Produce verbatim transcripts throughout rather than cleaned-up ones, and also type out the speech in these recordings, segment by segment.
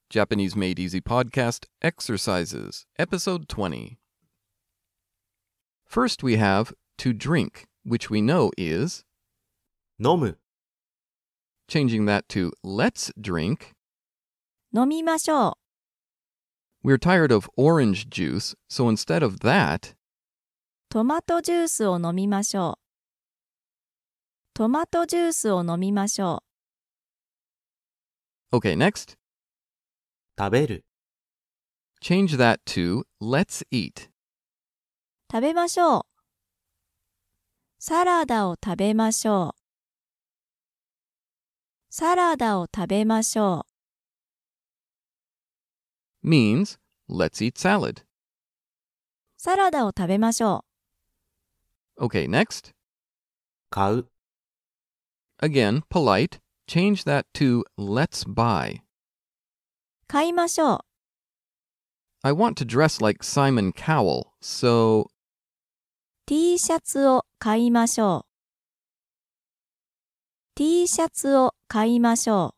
Japanese Made Easy Podcast Exercises, Episode twenty. First we have to drink, which we know is 飲む changing that to let's drink. 飲みましょう。 We're tired of orange juice, so instead of that, トマトジュースを飲みましょう。トマトジュースを飲みましょう。 okay, next, 食べる change that to let's eat. 食べましょう。サラダを食べましょう。サラダを食べましょう。 means let's eat salad. サラダを食べましょ Okay, next, 買う again, polite, change that to let's buy. う。買いましょう。 I want to dress like Simon Cowell, so T シャツを買いましょう。T シャツを買いましょ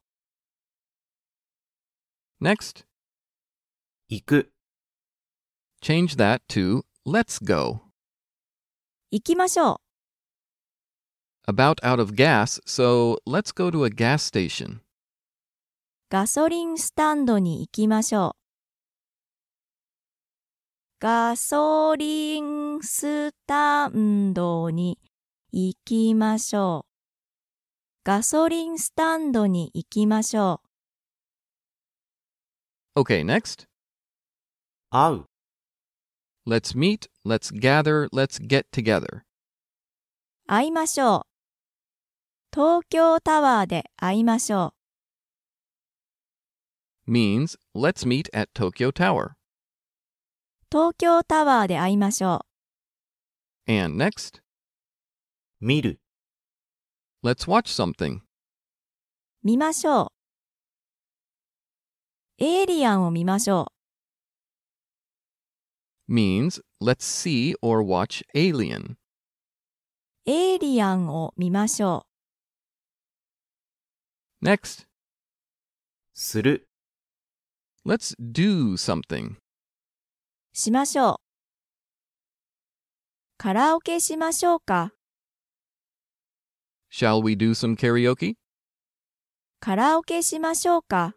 next, 行く change that to let's go. う。行きましょう。 About out of gas, so let's go to a gas station. ガソリンスタンドに行きましょう。ガソリンスタンドに行きましょう。ガソリンスタンドに行きましょう。 Okay, next, 会う let's meet, let's gather, let's get together. 会いましょう。東京タワーで会いましょう。 means let's meet at Tokyo Tower. 東京タワーで会いましょう。 And next, 見る let's watch something. 見ましょう。エイリアンを見ましょ means let's see or watch Alien. う。エイリアンを見ましょ Next, する let's do something. う。しましょう。カラオケしましょうか。 Shall we do some karaoke? カラオケしましょうか。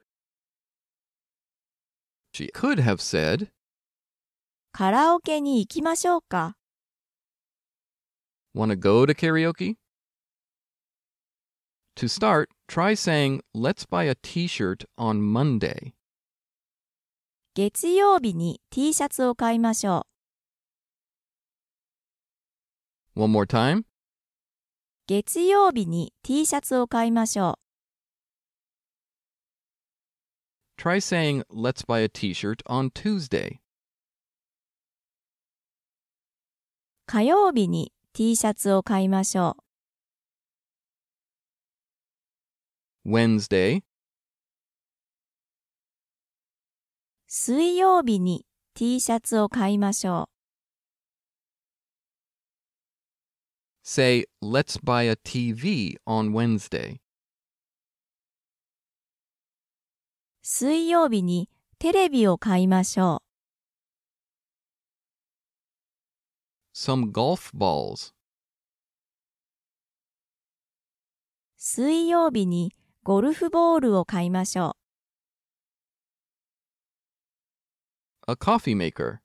She could have said, カラオケに行きましょうか。 wanna go to karaoke? To start, try saying, let's buy a t-shirt on Monday. 月曜日に T シャツを買いましょう。 One more time. 月曜日に T シャツを買いましょう。 Try saying, let's buy a t-shirt on Tuesday. 火曜日に T シャツを買いましょう。 Wednesday. 水曜日に T シャツを買いましょう。 Say, let's buy a T V on Wednesday. 水曜日にテレビを買いましょう。 Some golf balls. 水曜日にゴルフボールを買いましょう。 A coffee maker.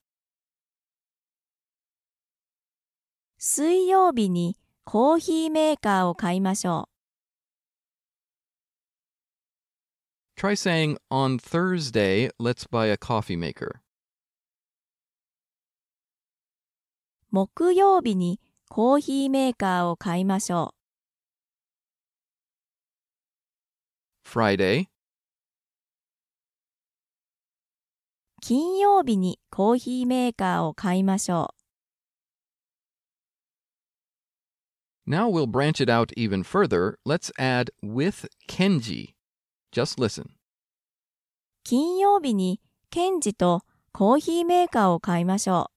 水曜日にコーヒーメーカーを買いましょう。 Try saying, on Thursday, let's buy a coffee maker. 木曜日にコーヒーメーカーを買いましょう。 Friday. 金曜日にコーヒーメーカーを買いましょう。 Now we'll branch it out even further. Let's add with Kenji. Just listen. 金曜日にケンジとコーヒーメーカーを買いましょ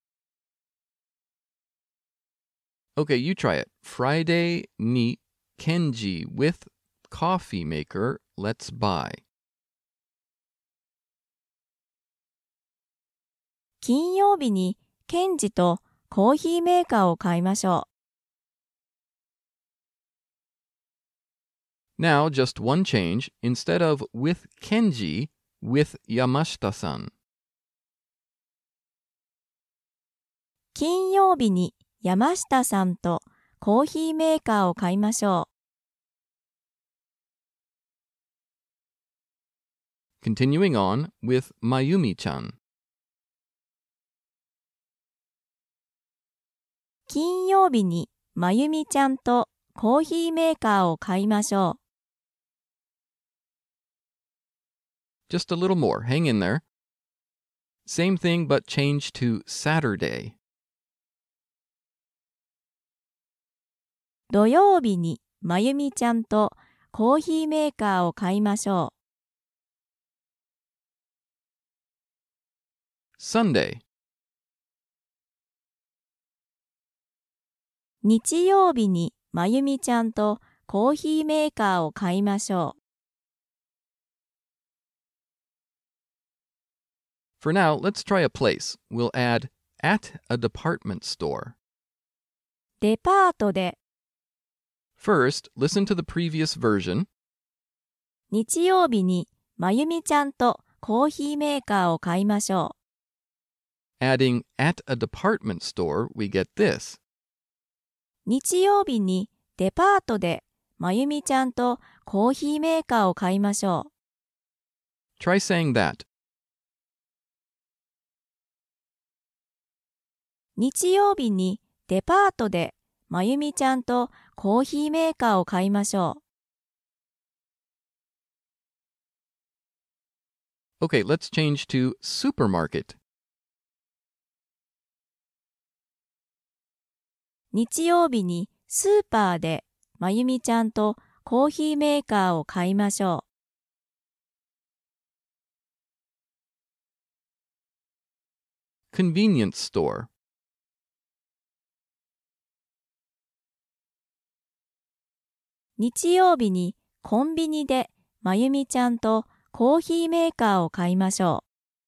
う。 Okay, you try it. Friday ni Kenji with coffee maker. Let's buy. 金曜日にケンジとコーヒーメーカーを買いましょ Now, just one change. Instead of with Kenji, with Yamashita-san. う。金曜日に山下さんとコーヒーメーカーを買いましょ Continuing on with Mayumi-chan. う。金曜日にまゆみちゃんとコーヒーメーカーを買いましょう。 Just a little more. Hang in there. Same thing, but change to Saturday. 土曜日にまゆみちゃんとコーヒーメーカーを買いましょ Sunday. う。日曜日にまゆみちゃんとコーヒーメーカーを買いましょう。 For now, let's try a place. We'll add at a department store. デパートで First, listen to the previous version. 日曜日にまゆみちゃんとコーヒーメーカーを買いましょ Adding at a department store, we get this. う。日曜日にデパートでまゆみちゃんとコーヒーメーカーを買いましょう。 Try saying that. 日曜日にデパートでまゆみちゃんとコーヒーメーカーを買いましょう。 Okay, let's change to supermarket. 日曜日にスーパーでまゆみちゃんとコーヒーメーカーを買いましょう。 Convenience store. 日曜日にコンビニでまゆみちゃんとコーヒーメーカーを買いましょ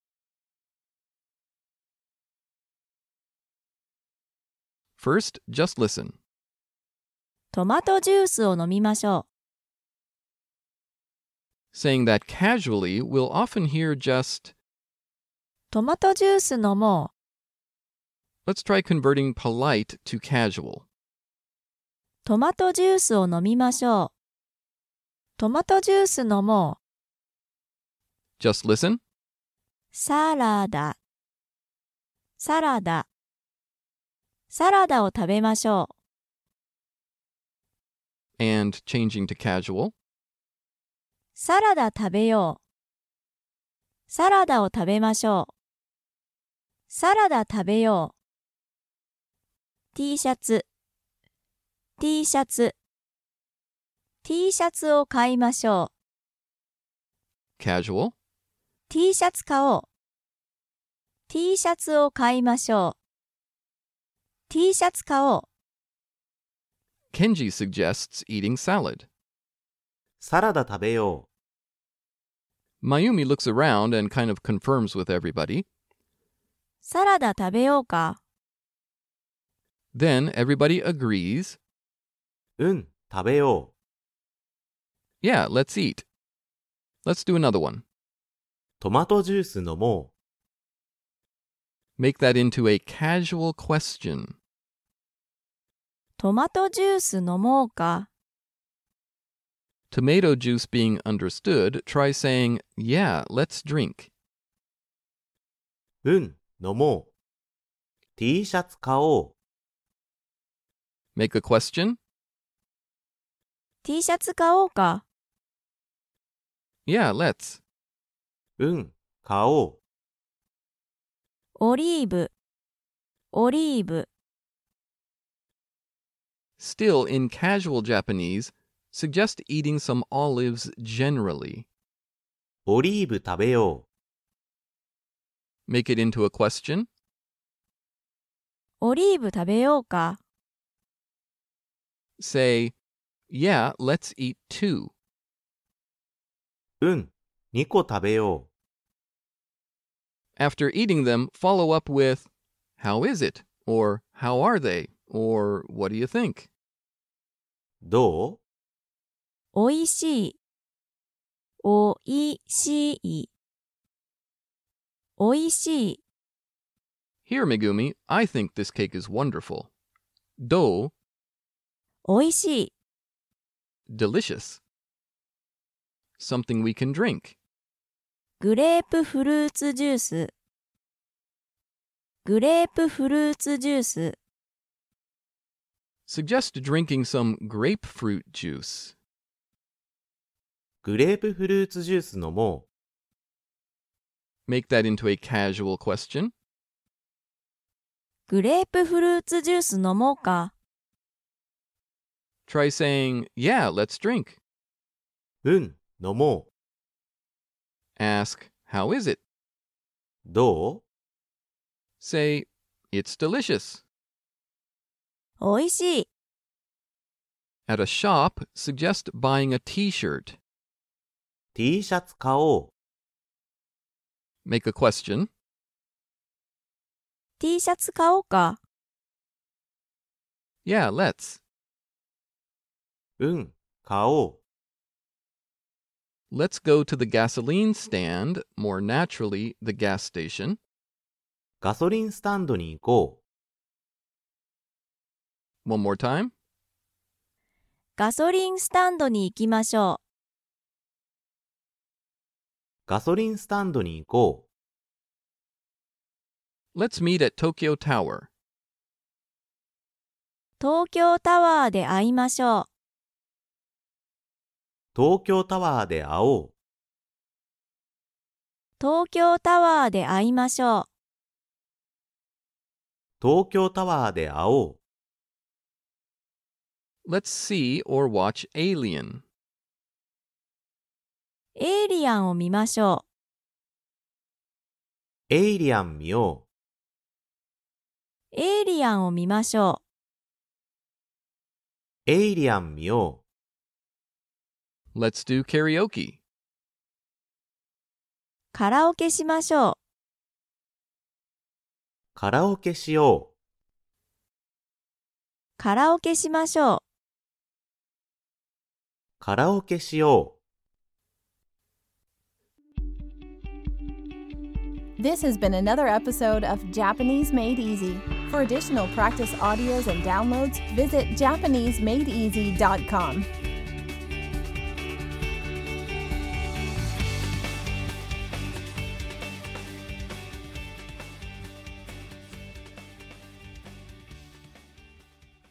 う。 First, just listen. トマトジュースを飲みましょ Saying that casually, we'll often hear just, う。トマトジュース飲もう。 let's try converting polite to casual. トマトジュースを飲みましょう。トマトジュース飲もう。 Just listen. サラダ、サラダ、サラダを食べましょう。 And changing to casual. サラダ食べよう。サラダを食べましょう。サラダ食べよう。T シャツ、T シャツ、T シャツを買いましょう。 Casual. T シャツ買おう。T シャツを買いましょう。T シャツ買おう。 Kenji suggests eating salad. サラダ食べよ Mayumi looks around and kind of confirms with everybody. サラダ食べようか。 Then everybody agrees. う。うん、食べよ Yeah, let's eat. Let's do another one. う。トマトジュース飲も Make that into a casual question. トマトジュース飲もうか。 Tomato juice being understood, try saying, yeah, let's drink. う。うん、飲もう。T シャツ買おう。 Make a question. T シャツ買おうか。 Yeah, let's. うん、買おう。 オリーブ、オリーブ。 Still, in casual Japanese, suggest eating some olives generally. オリーブ食べよ Make it into a question. オリーブ食べようか。 Say, yeah, let's eat two. う。うん、にこ食べよ After eating them, follow up with, how is it? Or how are they? Or what do you think? どう？ おいしい。おいしい。おいしい。 Here, Megumi, I think this cake is wonderful. Do, おいしい。 delicious. Something we can drink. グレープフルーツジュース。グレープフルーツジュース。 Suggest drinking some grapefruit juice. グレープフルーツジュース飲も Make that into a casual question. グレープフルーツジュース飲もうか。 Try saying, yeah, let's drink. う。うん、飲も Ask, how is it? う。どう？ Say, it's delicious. おいしい。 At a shop, suggest buying a t-shirt. T シャツ買おう。 Make a question. T シャツ買おうか。 Yeah, let's. うん、買おう。 Let's go to the gasoline stand, more naturally, the gas station. ガソリンスタンドに行こう。 One more time. ガソリンスタンドに行きましょう。 ガソリンスタンドに行こう。 Let's meet at Tokyo Tower. 東京タワーで会いましょう。 東京タワーで会おう。 東京タワーで会いましょう。 東京タワーで会おう。 Let's see or watch Alien. エイリアンを見ましょう。 エイリアン見よう。 エイリアンを見ましょう。 エイリアン見よう。 Let's do karaoke. カラオケしましょう。 カラオケしよう。 カラオケしましょう。 カラオケしよう。 This has been another episode of Japanese Made Easy. For additional practice audios and downloads, visit Japanese Made Easy dot com.